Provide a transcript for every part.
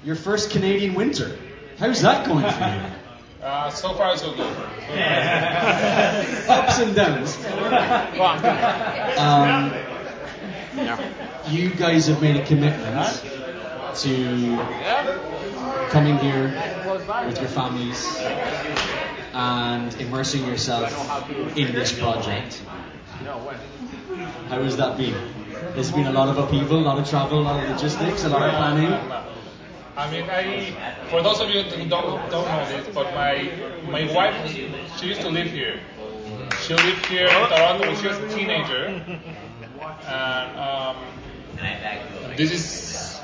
your first Canadian winter. How's that going for you? So far, so good. Ups and downs. You guys have made a commitment to coming here with your families and immersing yourself in this project. How has that been? There's been a lot of upheaval, a lot of travel, a lot of logistics, a lot of planning. I mean, for those of you who don't know this, but my wife, she used to live here. She lived here in Toronto when she was a teenager. And this is,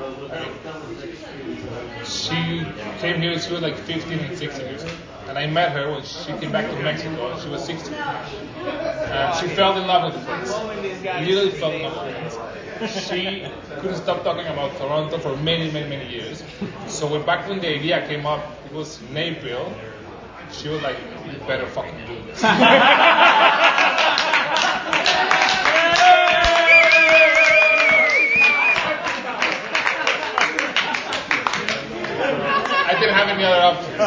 she came here, she was like 15 and 16 years old. And I met her when she came back to Mexico, and she was 16. And she fell in love with the place. Literally fell in love with the place. She couldn't stop talking about Toronto for many, many, many years. So back when the idea came up, it was in April, she was like, you better fucking do this. I didn't have any other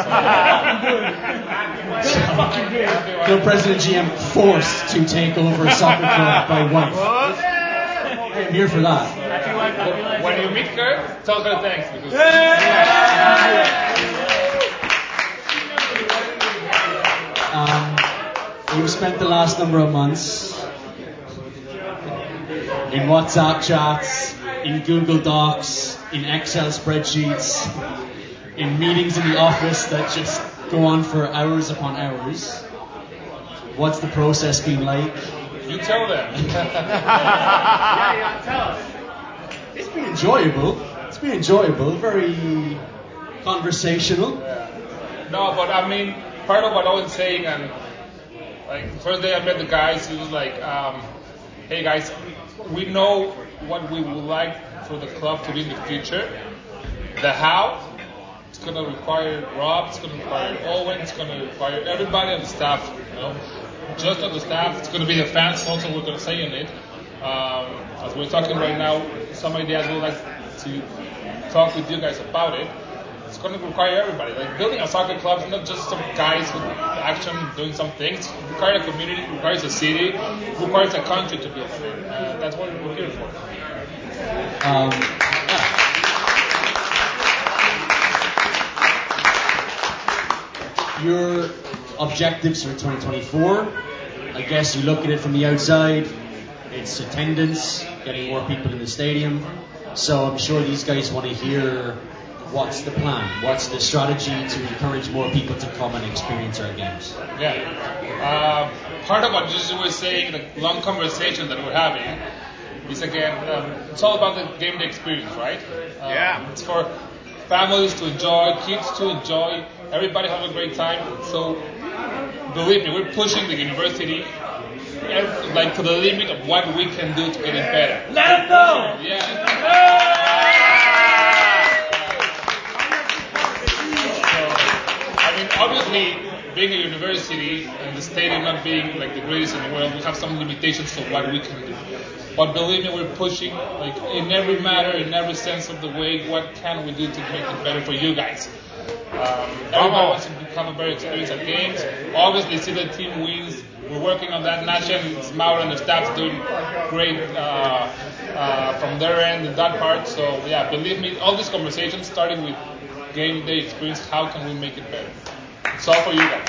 options. So President GM forced to take over a soccer club by wife. I'm here for that. When you meet her, tell her thanks. Because you've spent the last number of months in WhatsApp chats, in Google Docs, in Excel spreadsheets, in meetings in the office that just go on for hours upon hours. What's the process been like? You tell them. Tell us. It's been enjoyable. Very conversational. Yeah. No, but I mean, part of what I was saying, and like the first day I met the guys, it was like, hey guys, we know what we would like for the club to be in the future. The how, it's going to require Rob, it's going to require Owen, it's going to require everybody on the staff, just on the staff. It's going to be the fans also, we're going to say in it. As we're talking right now, some ideas we'd like to talk with you guys about it. It's going to require everybody. Like building a soccer club is not just some guys with action doing some things. It requires a community, it requires a city, it requires a country to build it. That's what we're here for. Your objectives for 2024, I guess you look at it from the outside, it's attendance, getting more people in the stadium. So I'm sure these guys want to hear what's the plan, what's the strategy to encourage more people to come and experience our games. Yeah. Part of what you were saying, the long conversation that we're having, is again, it's all about the game day experience, right? It's for families to enjoy, kids to enjoy, everybody have a great time. So believe me, we're pushing the university like to the limit of what we can do to get it better. Let them know! Yeah. I mean, obviously, being a university and the stadium not being like the greatest in the world, we have some limitations to what we can do. But believe me, we're pushing like in every matter, in every sense of the way, what can we do to make it better for you guys? Everybody wants to become a better experience at games. Obviously, see the team wins. We're working on that. Nasha and Mauro and the staff's doing great from their end in that part. So yeah, believe me, all these conversations starting with game day experience. How can we make it better? It's all for you guys.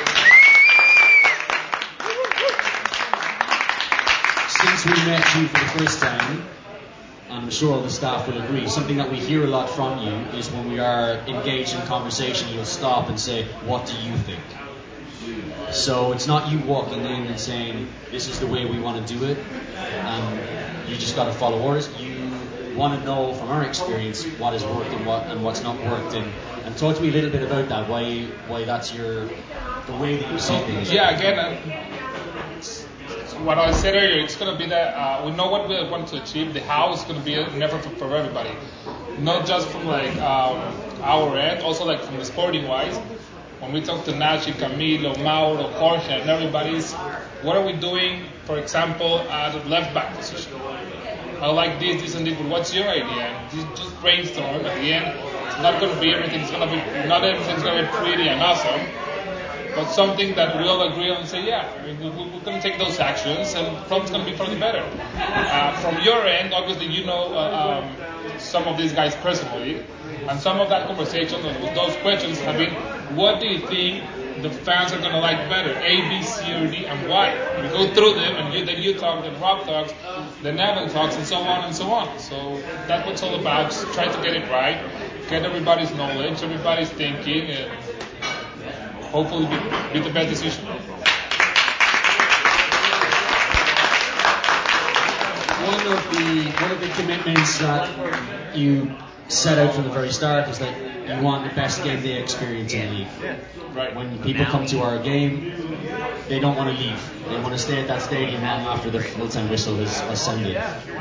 Since we met you for the first time, I'm sure all the staff will agree, something that we hear a lot from you is when we are engaged in conversation, you'll stop and say, what do you think? So it's not you walking in and saying, this is the way we want to do it, and you just got to follow orders. You want to know from our experience what has worked and what's not worked, and talk to me a little bit about that, why that's the way that you see things. Yeah, again, what I said earlier, it's going to be that we know what we want to achieve. The how is going to be an effort for everybody, not just from like our end, also like from the sporting wise. When we talk to Nachi, Camilo, Mauro, Jorge, and everybody's, what are we doing, for example, at the left back position? I like this, and this, but what's your idea? And just brainstorm at the end. It's not going to be everything. Not everything's going to be pretty and awesome, but something that we all agree on and say, yeah, I mean, we're going to take those actions, and it's going to be for the better. From your end, obviously, you know some of these guys personally, and some of that conversation, those questions have been, what do you think the fans are going to like better, A, B, C, or D, and why? We go through them, and then you talk, then Rob talks, then Evan talks, and so on and so on. So that's what it's all about. Just try to get it right, get everybody's knowledge, everybody's thinking, and hopefully be the best decision. One of the commitments that you set out from the very start is that you want the best game day experience in the league. Right. When people come to our game, they don't want to leave. They want to stay at that stadium long after the full-time whistle has sounded.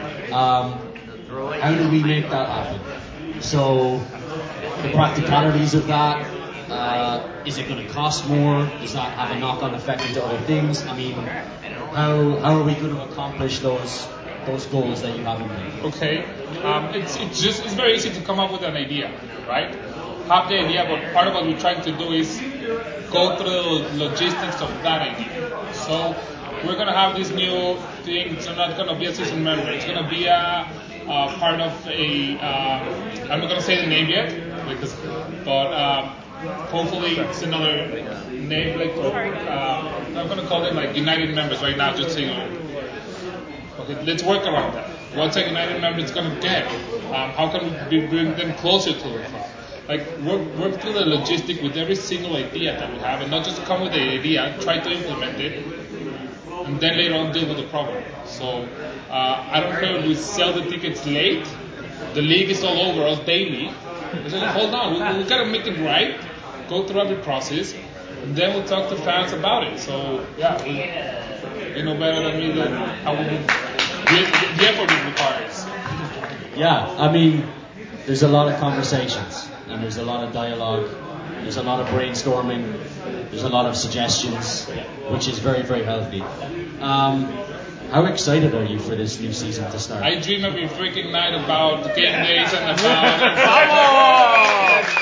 How do we make that happen? So the practicalities of that, is it going to cost more? Does that have a knock-on effect into other things? I mean, how are we going to accomplish those goals that you have in mind? Okay, it's very easy to come up with an idea, right? Have the idea, but part of what we're trying to do is go through the logistics of that idea. So we're going to have this new thing. It's not going to be a season member. It's going to be a part of a. I'm not going to say the name yet, but hopefully it's another name. Like I'm going to call them like United members right now, just so you know. Okay, let's work around that. What's a United member is going to get? How can we bring them closer to the club? Like work through the logistic with every single idea that we have, and not just come with the idea, try to implement it, and then later on deal with the problem. So I don't care if we sell the tickets late. The league is all over us daily. It's like, hold on, we got to make it right. Go through every process, and then we'll talk to fans about it. So yeah, you know better than me how the effort it requires. Yeah, I mean, there's a lot of conversations, and there's a lot of dialogue, there's a lot of brainstorming, there's a lot of suggestions, which is very, very healthy. How excited are you for this new season to start? I dream every freaking night about game days and about...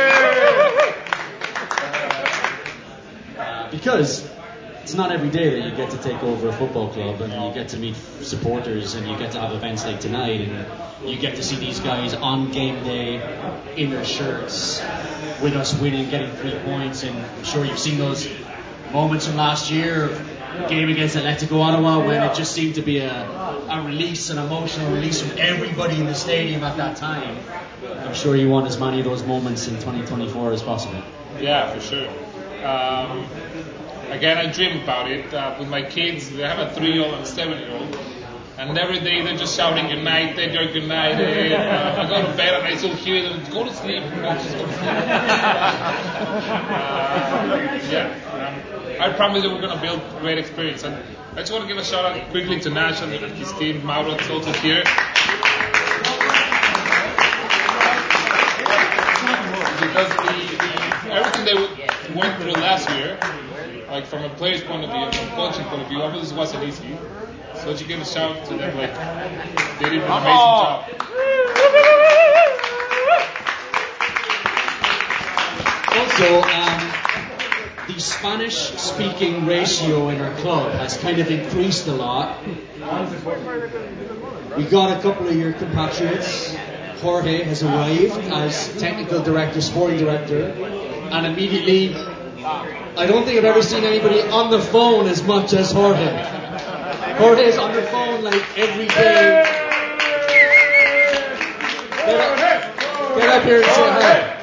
Because it's not every day that you get to take over a football club and you get to meet supporters and you get to have events like tonight and you get to see these guys on game day in their shirts with us winning, getting 3 points. And I'm sure you've seen those moments from last year, game against Atletico Ottawa, when it just seemed to be a release, an emotional release from everybody in the stadium at that time. I'm sure you want as many of those moments in 2024 as possible. Yeah, for sure. Again, I dream about it with my kids. They have a 3-year-old and a 7-year-old, and every day they're just shouting "United, you're United." I go to bed and I still hear them. Go to sleep. Just go to sleep. I promise you we're going to build a great experience. And I just want to give a shout out quickly to Nash and his team. Mauro is also here. Because everything they went through last year, like from a player's point of view, from a coaching point of view, obviously wasn't easy. So you give a shout out to them, like they did an amazing job. Also, the Spanish-speaking ratio in our club has kind of increased a lot. We got a couple of your compatriots. Jorge has arrived as technical director, sporting director, and immediately, I don't think I've ever seen anybody on the phone as much as Jorge. Jorge's on the phone like every day. Get up here and say hi.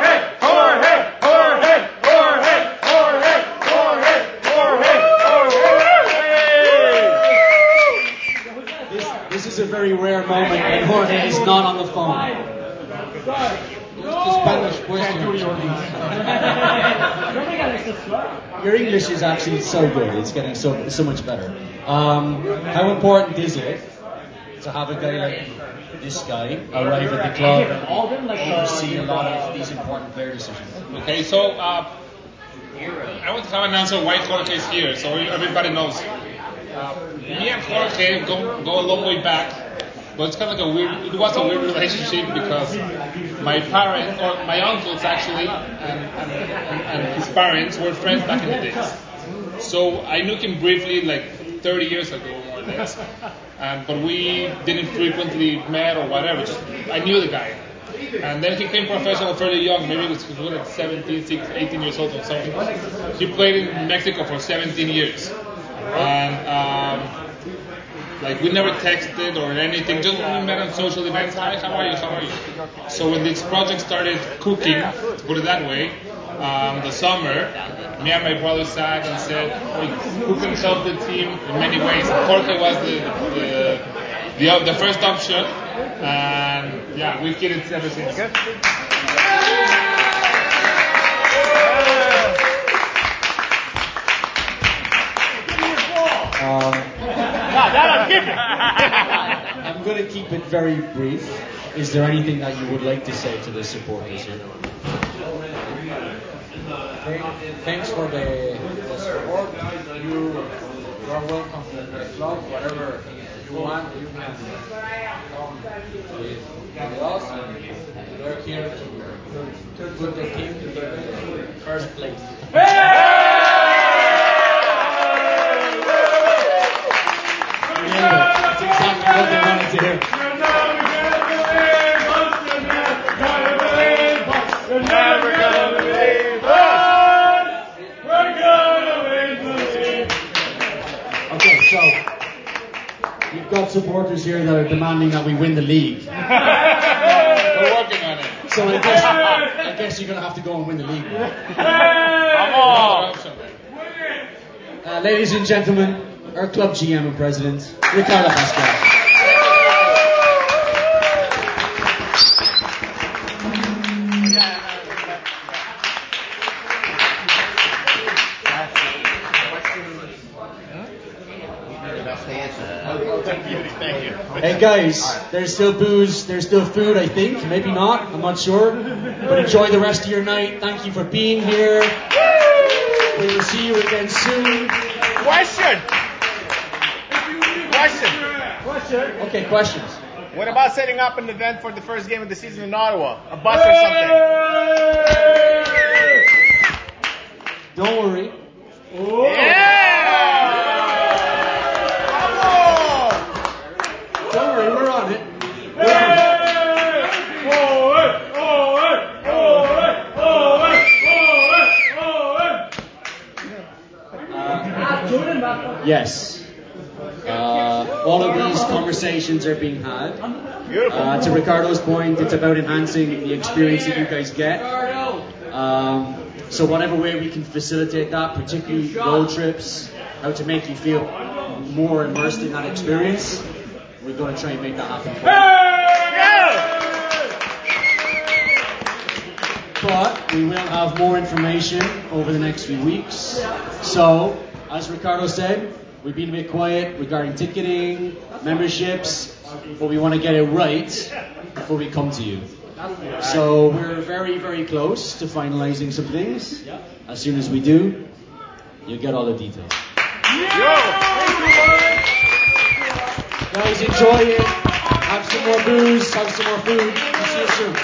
This is a very rare moment when Jorge is not on the phone. Your English is actually so good. It's getting so much better. How important is it to have a guy like this guy arrive at the club and oversee a lot of these important player decisions? Okay, so I want to have an answer why Jorge is here, so everybody knows. Me and Jorge go a long way back. But it's kind of like it was a weird relationship because my parents, or my uncles actually, and his parents were friends back in the days. So I knew him briefly, like 30 years ago, more or less. But we didn't frequently met or whatever. Just I knew the guy. And then he became professional fairly young. Maybe he was like 17, 18 years old or something. He played in Mexico for 17 years. And like we never texted or anything, just we met on social events. Hi, how are you? How are you? So when this project started cooking, to put it that way, the summer, me and my brother sat and said, who can help the team in many ways? Jorge was the first option, and yeah, we've hit it ever since. Good. I'm going to keep it very brief. Is there anything that you would like to say to the supporters here? Thanks for the support. You are welcome to the club. Whatever you want, you can come with us. And we're here to put the team in the first place. That's exactly what they wanted to hear. You're never gonna leave us. We're gonna win the league. Okay, so you've got supporters here that are demanding that we win the league. We're working on it. So I guess you're going to have to go and win the league. Come on. Ladies and gentlemen, our club GM and president, Ricardo Pascal. Hey guys, there's still booze, there's still food, I think. Maybe not, I'm not sure. But enjoy the rest of your night. Thank you for being here. We will see you again soon. Question. Okay, questions. What about setting up an event for the first game of the season in Ottawa? A bus or something? Don't worry. Don't worry, we're on it. Yes. All of these conversations are being had. To Ricardo's point, it's about enhancing the experience that you guys get. So whatever way we can facilitate that, particularly road trips, how to make you feel more immersed in that experience, we're going to try and make that happen for you. But we will have more information over the next few weeks. So, as Ricardo said, we've been a bit quiet regarding ticketing, memberships, but we want to get it right before we come to you. So we're very, very close to finalizing some things. As soon as we do, you'll get all the details. Guys, enjoy it. Have some more booze, have some more food. We'll see you soon.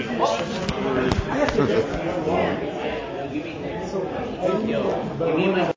Thank you.